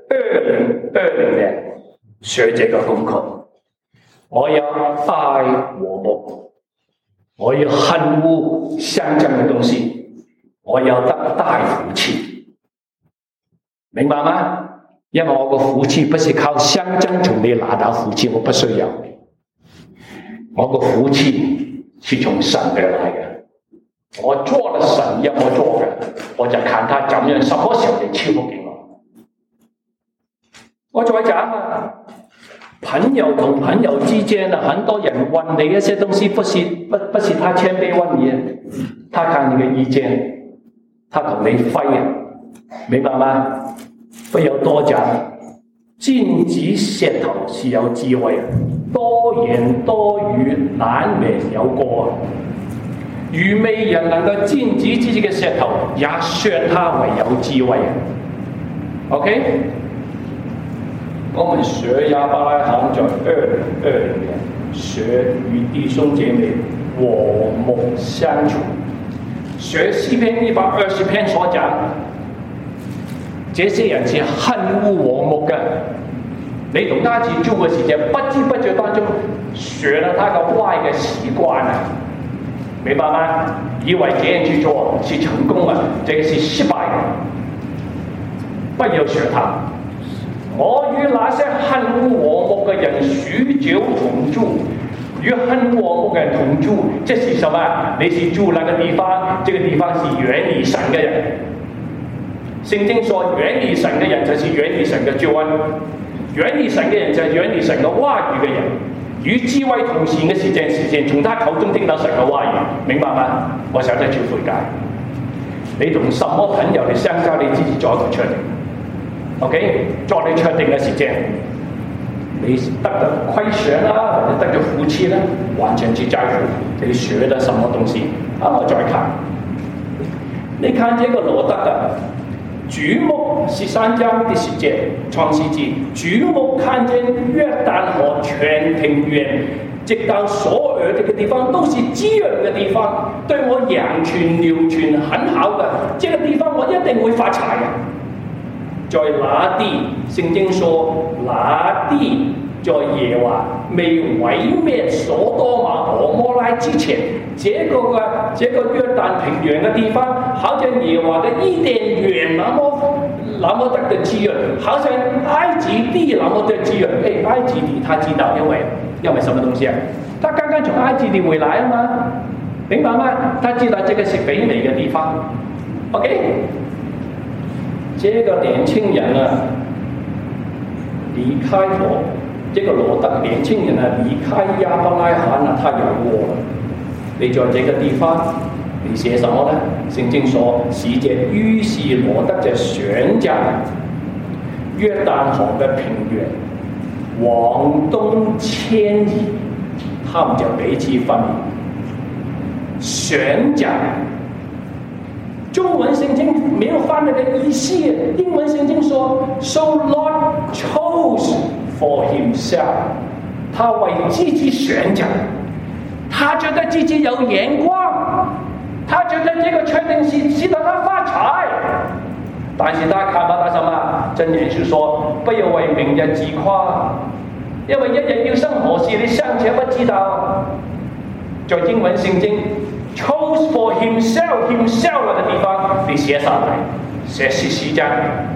2020年學這個功課，我要愛和睦，我要恨惡相爭的東西，我要得大福氣，明白嗎？因為我個福氣不是靠相爭從你拿到福氣，我不需要，我個福氣是從神而來的。我做了神要我做的，我就看他怎樣，什麼時候你賜福給我。我再講啊，朋友同朋友之間啊，很多人問你一些東西，不是他謙卑問你，他看你的意見，他同你揮，明白嗎？不要多講，禁止舌頭是有智慧，多言多語難免有過。愚昧人能夠禁止自己的舌頭，也算他為有智慧。OK， 我們學亞伯拉罕在2020年學與弟兄姐妹和睦相處，學詩篇120篇所講。這些人是恨惡和睦的，你同他一起住嘅時間，不知不覺當中學了他個壞嘅習慣啊，明白嗎？以為這樣去做是成功的，這個是失敗的，不要學他。我與那些恨惡和睦嘅人許久同住，與恨惡和睦嘅人同住，這是什麼？你是住那個地方，這個地方是遠離神嘅人。聖經說遠離神嘅人就是遠離神嘅救恩，遠離神嘅人就是遠離神嘅話語嘅人。與智慧同行嘅時間，從他口中聽到神嘅話語，明白嗎？我想再去悔改。你同什麼朋友嚟相交，你自己做一個確定。OK， 做你確定嘅時間，你得到虧損啦，或者得咗福氣啦，完全是在乎你學了什麼東西。我再看，你看這個羅德啊。主目13章第10節，創世記，主目看見約旦河全平原，直到所有這個地方都是滋潤的地方，對我養泉流泉很好的，這個地方我一定會發財的。在那地，聖經說那地在耶和華未毀滅所多瑪和摩拉之前，這個約旦平原嘅地方，好像耶和華的伊甸園那麼得的滋潤，好像埃及地那麼的滋潤。埃及地他知道，因為什麼東西啊？他剛剛從埃及地回來啊嘛，明白嗎？他知道這個是肥美嘅地方。OK， 這個年輕人啊，離開我。這個羅德年輕人啊，離開亞伯拉罕啊，他有禍。你在這個地方，你寫什麼呢？聖經說，使者於是羅德就選擇約旦河嘅平原往東遷移，他們就彼此分離。選擇中文聖經沒有翻那個意思，英文聖經說 ，So Lot chose for himself， 他為自己選擇，他覺得自己有眼光，他覺得這個確定是使得他發財，但是他看不到什麼？真言書說，不要為明日自誇，因為一日要生何事，你尚且不知道。在英文聖經 chose for himself 那個地方，你寫上來，寫14章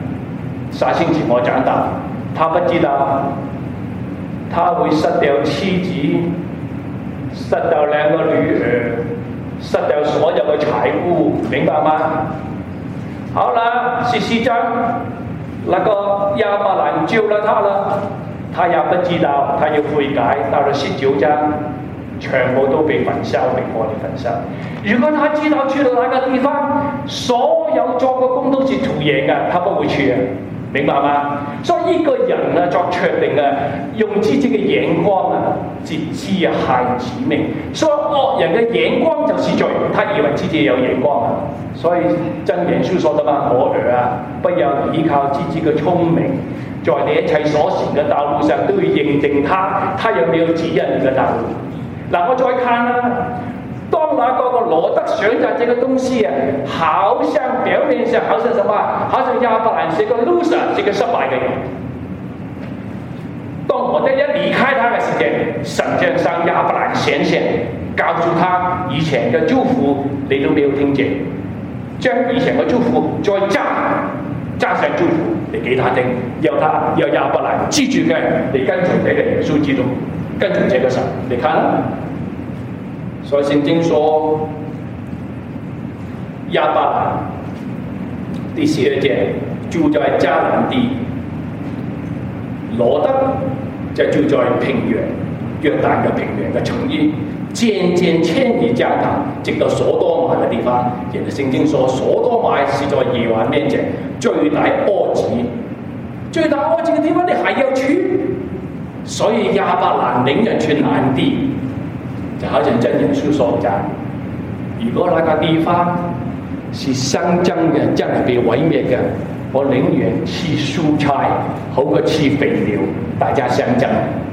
，3星期我講到。他不知道，他會失掉妻子，失掉2個女兒，失掉所有嘅財物，明白嗎？好了，14章，那個亞伯蘭救了他了，他也不知道，他要悔改。到了19章，全部都被焚燒，被火嚟焚燒。如果他知道去了那個地方，所有做嘅工都是徒然嘅，他不會去嘅。明白嗎？所以一個人啊作決定啊，用自己嘅眼光啊，是自害自命。所以惡人嘅眼光就是罪，他以為自己有眼光啊。所以真言書說的嘛，我兒啊，不要依靠自己嘅聰明，在你一切所行嘅道路上都要認定他有沒有指引你嘅道路。嗱，我再看啦，當當那個羅德選擇這個東西啊，好像表面上好像什麼？好像亞伯蘭是個 loser， 是個失敗嘅人。當羅德一離開他嘅時間，神就向亞伯蘭顯現，告訴他以前嘅祝福你都沒有聽見，將以前嘅祝福再加上祝福嚟給他聽，要亞伯蘭記住嘅，你跟從這個耶穌基督，跟從這個神，你看啦。所以聖經說亞伯蘭第12節住在迦南地，羅德就住在平原約旦嘅平原嘅城邑，漸漸遷移家堂，直到所多瑪嘅地方。然後聖經說所多瑪是在耶和華面前最大惡子，最大惡子嘅地方你還要去，所以亞伯蘭領人去南地。就好像真耶穌所講，如果那個地方是相爭嘅，真係被毀滅嘅，我寧願吃蔬菜好過吃肥料，大家相爭。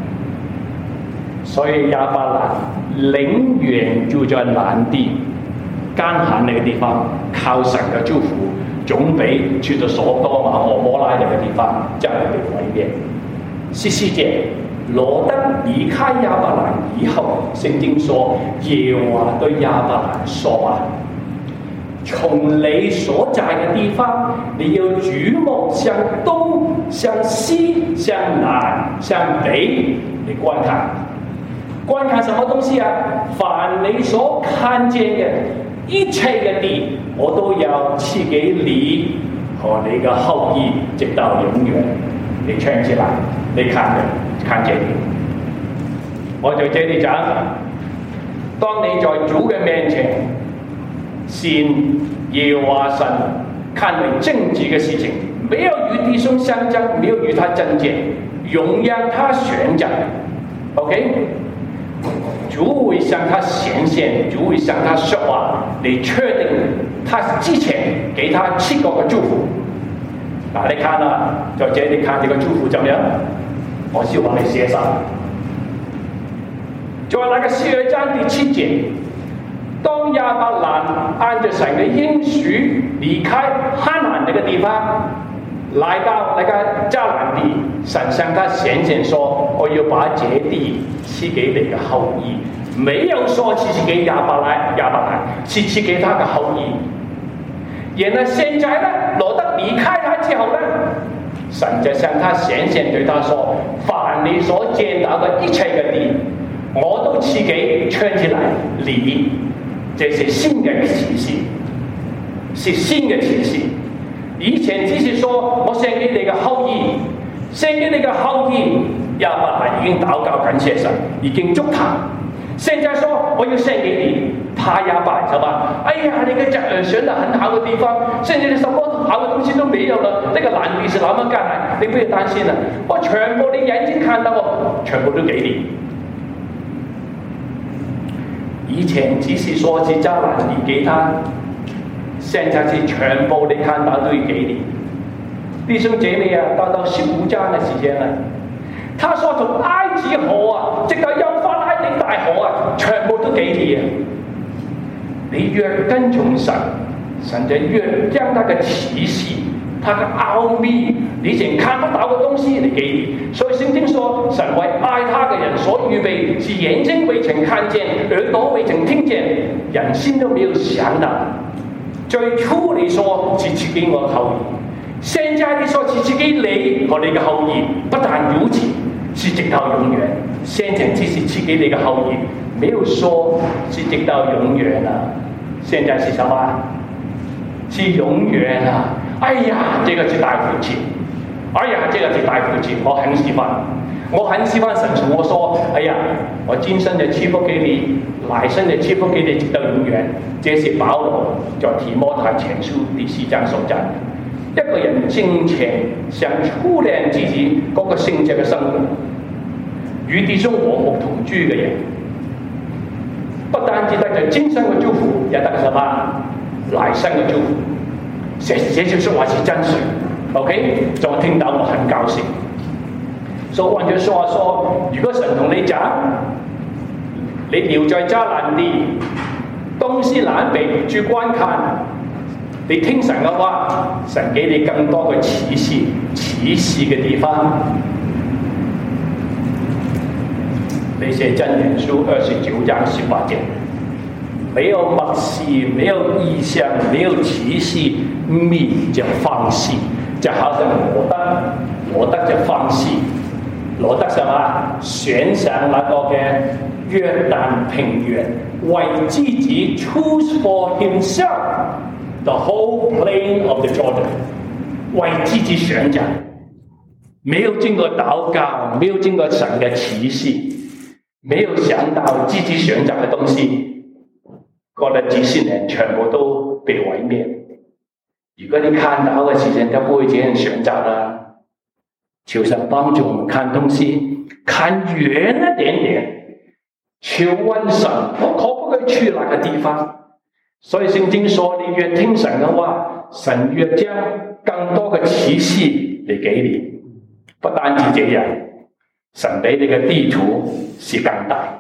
所以亞伯蘭寧願住在南地艱寒那個地方，靠神嘅祝福，總比去到所多瑪和摩拉那個地方真係被毀滅。14節。羅德離開亞伯蘭以後，聖經說耶和華對亞伯蘭說話：從你所在嘅地方，你要舉目向東、向西、向南、向北嚟觀看。觀看什麼東西啊？凡你所看見嘅一切嘅地，我都要賜給你和你嘅後裔，直到永遠。你唱起來，你看見我在這裏講，當你在主嘅面前信耶和華神，看為正直嘅事情，沒有與弟兄相爭，沒有與他爭戰，容讓他選擇 ，OK？ 主會向他顯現，主會向他說話，你確定他之前給他7個嘅祝福。嗱，你看啦，在這裏看這個祝福怎樣？我先幫你寫上。在那個12章第7節，當亞伯蘭按着神嘅應許離開哈蘭這個地方，來到那個迦南地，神向他顯現說：我要把這地賜給你嘅後裔，沒有說賜給亞伯蘭，是賜給他嘅後裔。然後現在呢，羅德離開他之後呢，神就向他顯現對他說：凡你所見到嘅一切嘅地，我都賜給圈起來你。這是新嘅啟示，是新嘅啟示。以前只是說我獻給你嘅後裔，獻給你嘅後裔，亞伯蘭已經禱告感謝神，已經祝他。現在說我要獻給你，怕亞伯蘭什麼？哎呀，你嘅侄兒選得很好嘅地方，現在你什麼好嘅東西都沒有了，那個南地是那麼艱難，你不要擔心了，我全部你眼睛看到我，全部都給你。以前只是說是迦南地給他，現在是全部你看到都要給你。弟兄姐妹啊，到15章嘅時間啦，他說從埃及河啊，直到幼發拉底大河啊，全部都給你啊。你越跟從神，神就越將他嘅啟示、他嘅奧秘，你以前看不到嘅東西嚟給你。所以聖經說，神為愛他嘅人所預備，是眼睛未曾看見，耳朵未曾聽見，人心都沒有想到。最初你說是賜給我後裔，現在你說是賜給你和你嘅後裔，不但如此，是直到永遠。現在只是賜給你嘅後裔，沒有說是直到永遠啊。現在是什麼？是永遠啊！哎呀，這個是大福氣！哎呀，這個是大福氣！我很喜歡神從我說：哎呀，我今生就賜福給你，來生就賜福給你，直到永遠。這是保羅在提摩太前書第4章所講的。一個人敬虔想操練自己嗰個聖潔嘅生活，與弟兄和睦同居嘅人，不單止得着今生嘅祝福，也得什麼來生嘅祝福。這句說話是真實 ，OK？ 就我聽到我很高興。所以換句說話說，如果神同你講，你留在迦南地， 東西南北去觀看，你聽神嘅話，神給你更多嘅啟示嘅地方。那些箴言書29章18節，沒有默示，沒有意象，沒有啟示，命就放棄，就好像羅德就放棄，羅德什麼？選上那個嘅約旦平原，為自己 choose for himself the whole plain of the Jordan， 為自己選擇，沒有經過禱告，沒有經過神嘅啟示，沒有想到自己選擇嘅東西，過了幾十年全部都被毀滅。如果你看到嘅時間，就不會這樣選擇啦。求神幫助我們看東西，看遠一點點，求問神，我可不可以去那個地方？所以聖經說，你越聽神嘅話，神越將更多嘅啟示嚟給你。不單止這樣，神俾你嘅地圖是更大。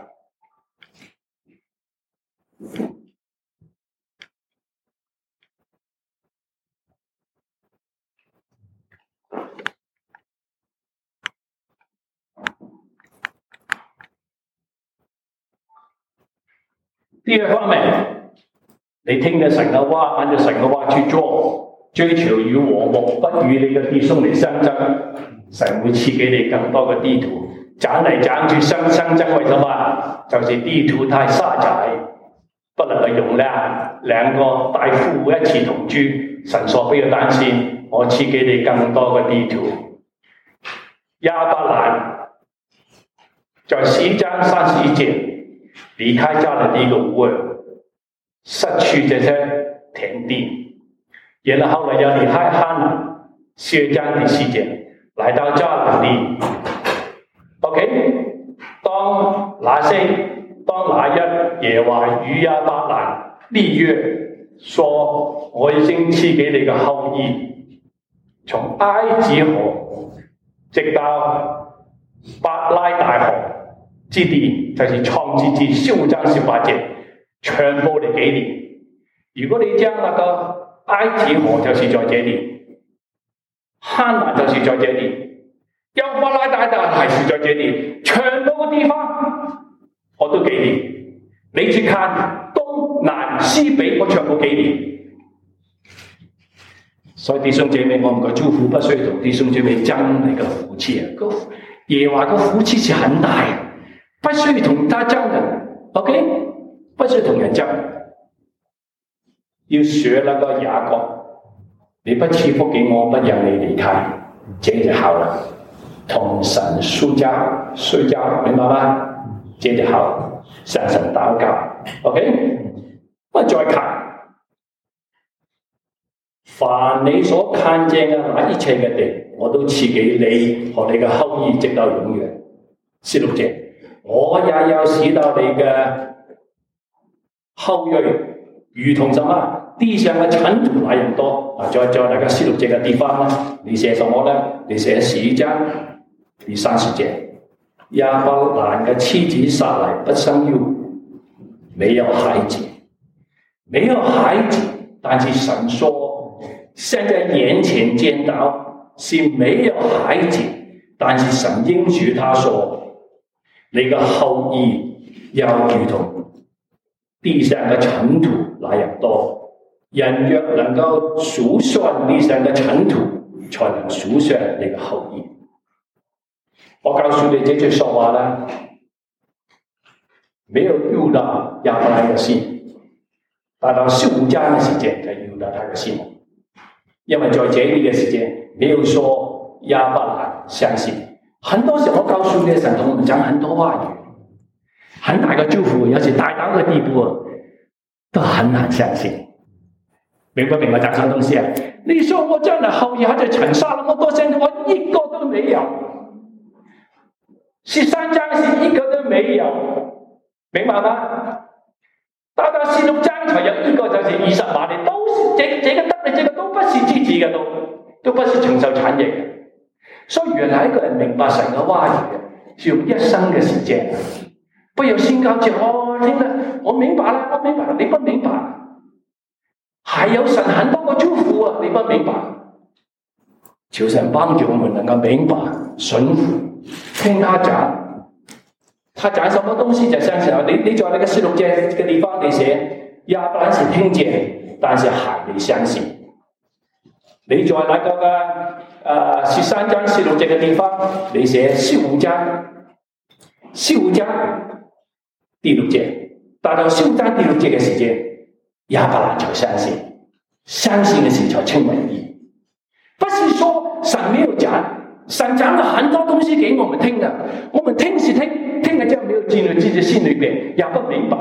第二方面，你聽咗神嘅話，按照神嘅話去做，追求與和睦，不與你嘅弟兄嚟相爭，神會賜給你更多嘅地圖。爭嚟爭去相爭，為什麼？就是地圖太狹窄，不能夠容量兩個大夫一起同居。神說不要擔心，我賜給你更多嘅地圖。亞伯蘭在10章31節離開家的第一個烏爾，失去這些田地，然後後來又離開哈蘭，10章第4節來到迦南地。OK， 當那日耶和華與亞伯蘭立約，說我已經賜給你嘅後裔，從埃及河直到伯拉大河之地，就是創世記15章18節，全部嚟給你。如果你將那個埃及河就是在這裏，哈蘭就是在這裏，伯拉大還是在這裏，全部嘅地方我都給你。你去看東南西北，我全部給你。所以弟兄姐妹，我們嘅祝福不需要同弟兄姐妹爭你嘅福氣啊！耶和華嘅福氣是很大，不需要同他爭嘅。OK， 不需要同人爭，要學那個雅各，你不賜福給我，不讓你離開，這就好了。同神睡覺，明白嗎？這就好，向神禱告。OK， 我再看。凡你所看見嘅那一切嘅地，我都賜給你和你嘅後裔，直到永遠。16節，我也要使到你嘅後裔，如同什麼？地上嘅塵土那樣多。再那個16節嘅地方呢？你寫什麼呢？你寫10章第30節，亞伯蘭嘅妻子撒萊不生育，沒有孩子，但是神說。現在眼前見到是沒有孩子，但是神應許他說，你嘅後裔要如同地上嘅塵土那樣多。人若能夠數算地上嘅塵土，才能數算你嘅後裔。我告訴你這句說話呢，沒有誘到亞伯蘭嘅心，但到15章嘅時間才誘到他嘅心。因為在這裏嘅時間沒有說亞伯蘭相信。很多時候我告訴你，神同我們講很多話語，很大嘅祝福，有時大到個地步都很難相信。明不明我講什麼東西啊？你說我將來後裔還在塵沙那麼多先，我一個都沒有。13章是一個都沒有，明白嗎？到16章才有一個，就是20萬年，都是這個得的，這個都不是自己的，都不是承受產業的。所以原來一個人明白神嘅話語，是用一生嘅時間， 不要宣告就聽啦，我明白啦，我明白，你不明白，還有神很多個祝福啊，你不明白。求神幫助我們能夠明白、順服、聽他講。他講什麼東西就相信。你在那個示錄這個地方，你寫亞伯蘭是聽見，但是還未相信。你在那個13章示錄這個地方，你寫15章第6節，達到15章第6節嘅時間，亞伯蘭就相信，相信嘅時才稱為義。不是說神沒有講，神講了很多東西給我們聽的，我們聽是聽了就沒有進入自己心裏邊，也不明白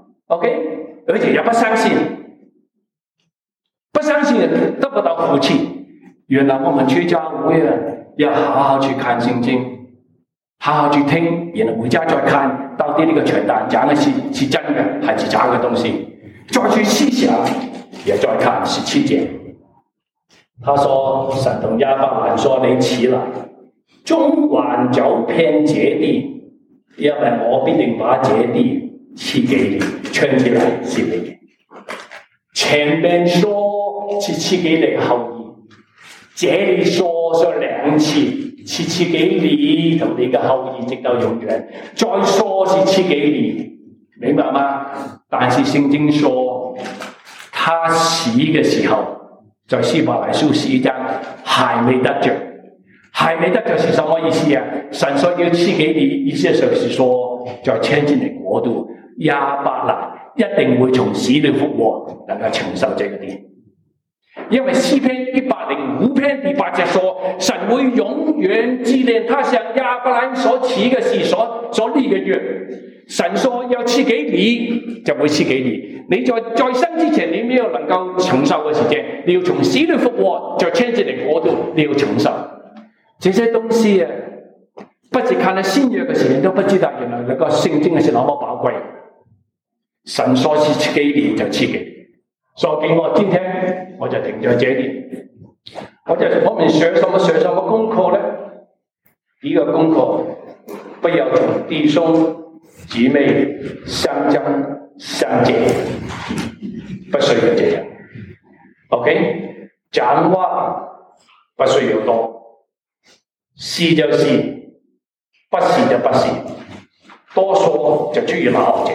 ，OK， 而且也不相信，不相信得不到福氣。原來我們去教會要好好去看聖經，好好去聽，然後回家再看到底呢個傳單講的是真的還是假的東西，再去思想，也再看17節。他說神同亞伯蘭說，你起來中環走遍這地，因為我必定把這地賜給你，圈起來是你的。前面說是賜給你後裔，這裡說兩次，是賜給你同你嘅後裔直到永遠，再說是賜給你，明白嗎？但是聖經說他死嘅時候，在希伯來書11章還沒得着，還沒得着是什麼意思啊？神說要賜給你，意思就是說在千禧年國度，亞伯蘭一定會從死裏復活，能夠承受這個地。因為詩篇105篇第8節說，神會永遠紀念他向亞伯蘭所起嘅事所立嘅約。神說要賜給你，就會賜給你。你在生之前，你沒有能夠承受嘅時間，你要從死裏復活，在千禧年國度，你要承受這些東西啊！不是看了新約嘅時間都不知道，原來那個聖經是那麼寶貴。神說是賜給你，就賜給你。所以我今天我就停在這裡。我們學什麼功課呢？一個功課，不要同弟兄姊妹相爭相借，不需要這樣。OK， 講話不需要多，是就是，不是就不是，多說就出於鬧者。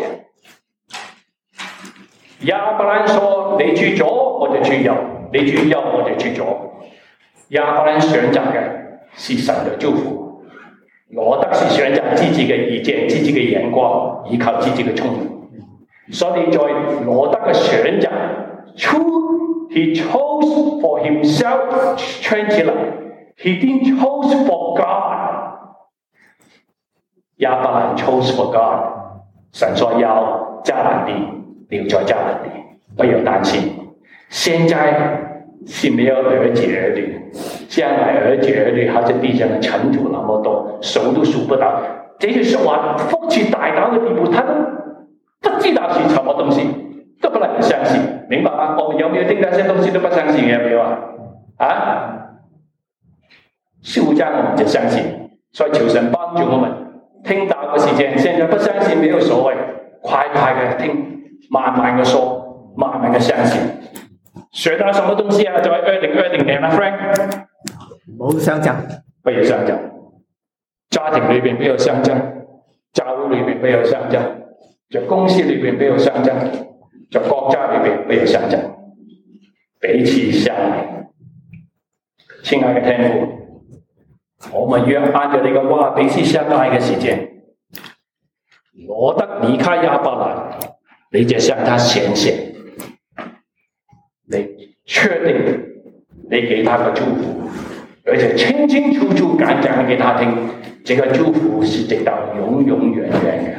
亞伯蘭說：你去左，我就去右；你去右，我就去左。亞伯蘭選擇嘅是神嘅祝福，羅德是選擇自己嘅意見、自己嘅眼光，依靠自己嘅聰明。所以在羅德嘅選擇 ，he chose for himself， 圈起來 ，he didn't chose for God。亞伯蘭 chose for God， 神說要迦南地，留在迦南地，不要擔心。現在是沒有兒子兒女，將來兒子兒女好像地上的塵土那麼多，數都數不到。這些說話福氣大到嘅地步，他都不知道是什麼東西，都不能相信，明白嗎？我們有沒有聽到這些東西都不相信？有沒有啊？15章我們就相信，所以求神幫助我們聽到嘅時間，現在不相信沒有所謂，快快嘅聽，慢慢嘅說，慢慢嘅相信。學到什麼東西啊？在2020年啊 ，Frank， 冇相爭， 不要相爭，家庭裏邊不要相爭，教會裏邊不要相爭，在公司裏邊不要相爭，在國家裏邊不要相爭，彼此相愛。親愛的天父，我們若按照你嘅話彼此相愛嘅時間，羅德離開亞伯蘭，你就向他顯現，你確定你給他的祝福，而且清清楚楚講講給他聽，這個祝福是直到永永遠遠的。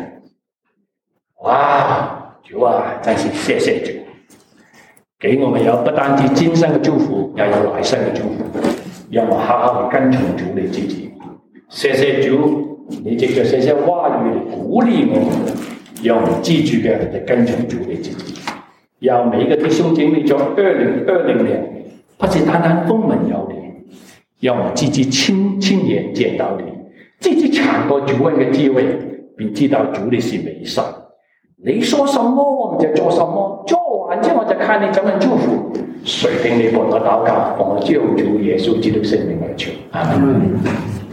哇，主啊，真是謝謝主，給我們有不單止今生的祝福，也有來生的祝福，讓我好好地跟從主你自己。謝謝主，你藉着這些話語嚟鼓勵我們，讓我們記住嘅嚟跟從主你自己。讓每一個弟兄姐妹在2020年，不是單單風聞有你，讓我們自己親眼見到你，自己嘗過主恩嘅滋味， 便知道主你是美神。你說什麼，我們就做什麼，做完之後我就看你怎麼祝福。誰聽你僕人嘅禱告，奉我救主耶穌基督聖名而求，阿門。